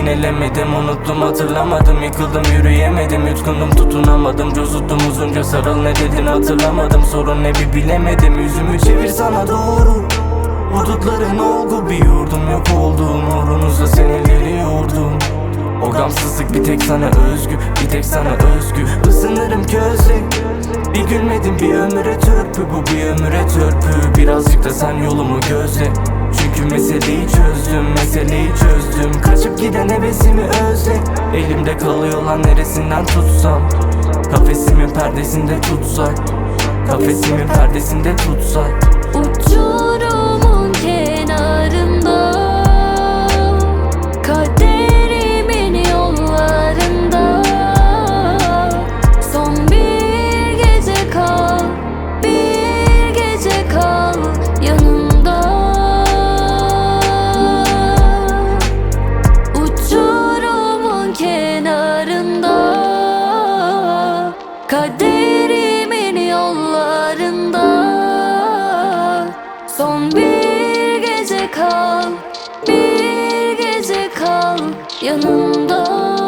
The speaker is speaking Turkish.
yinelemedim, unuttum hatırlamadım. Yıkıldım yürüyemedim, yutkundum tutunamadım. Cozuttum uzunca sarıl, ne dedin hatırlamadım. Sorun ne bir bilemedim, yüzümü çevir sana doğru. Hudutların olgu bir yurdum, yok olduğum uğrunuzda seneleri yordum. O gamsızlık bir tek sana özgü, bir tek sana özgü. Isınırım közle, bir gülmedim bir ömüre törpü. Bu bir ömüre törpü, birazcık da sen yolumu gözle. Çünkü meseleyi çözdüm, meseleyi çözdüm. Kaçıp giden hevesimi özle. Elimde kalıyor lan neresinden tutsam. Kafesimin perdesinde tutsak, kafesimin perdesinde tutsak. Uçurumun kenarında, kaderimin yollarında. Son bir gece kal, bir gece kal yanımda. Uçurumun kenarında, kaderimin yollarında. Son bir gece kal, bir gece kal yanımda.